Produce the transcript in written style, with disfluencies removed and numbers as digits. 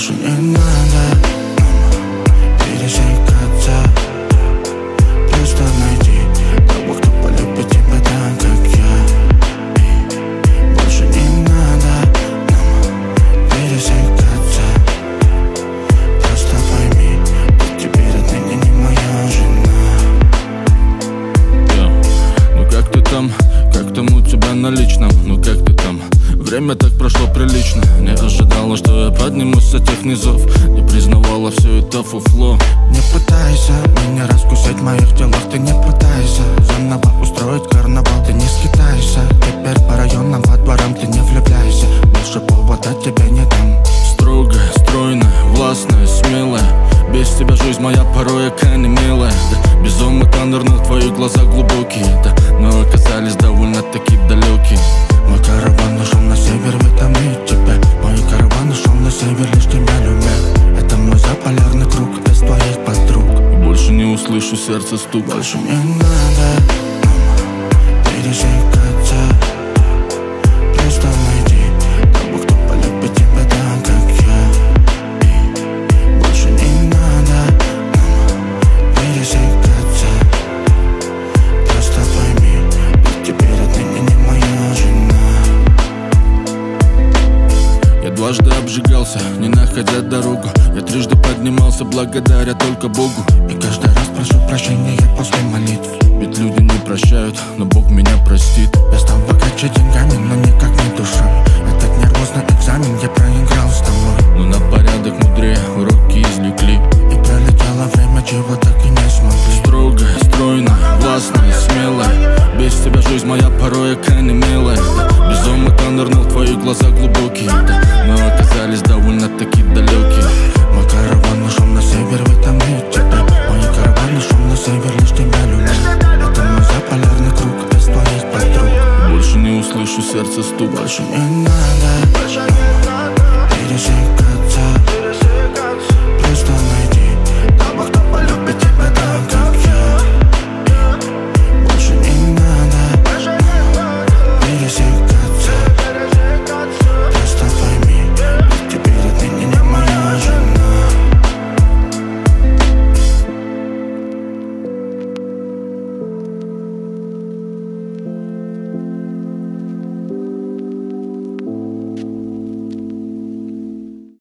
Больше не надо нам пересекаться. Просто найди того, кто полюбит тебя так, как я. И больше не надо нам пересекаться. Просто пойми, ты теперь отныне не моя жена. Ну как ты там? Как там у тебя на личном? Ну как ты там? Время так прошло прилично. Не ожидала, что я поднимусь с этих низов. Не признавала все это фуфло. Не пытайся меня раскусить в моих делах. Ты не пытайся заново устроить карнавал. Ты не скитайся теперь по районам, по дворам. Ты не влюбляйся, больше повода тебе не дам. Строгая, стройная, властная, смелая. Без тебя жизнь моя порой яка не милая. Да, безумно нырнул в твои глаза глубокие. Да, но оказались довольно-таки далекие. Мой караван ушел на север, в этом и тебя. Мой караван ушел на север, лишь тебя любя. Это мой заполярный круг, без твоих подруг. И больше не услышу сердце стук. Больше не надо нам пересекаться. Просто найди того, кто полюбит тебя так, как я. И больше не надо нам пересекаться. Просто пойми, ты теперь отныне не моя жена. Я дважды обжигался, не находя дорогу. Я трижды поднимался благодаря только Богу. И каждый раз прошу прощения после молитв. Ведь люди не прощают, но Бог меня простит. Я стал богаче деньгами, но никак не душой. Этот нервозный экзамен я проиграл с тобой. Но на порядок мудрее уроки извлекли. И пролетело время, чего так и не смогли. Строгая, стройная, властная, смелая. Без тебя жизнь моя порой яка не милая. Да, безумно нырнул в твои глаза глубокие. Да, но оказались довольно-таки далекие. Мой караван ушел на север, в этом и тебя. Мой караван ушел на север, лишь тебя любя. Это мой заполярный круг, без твоих подруг. Больше не услышу сердце стук. Больше не надо пересекаться.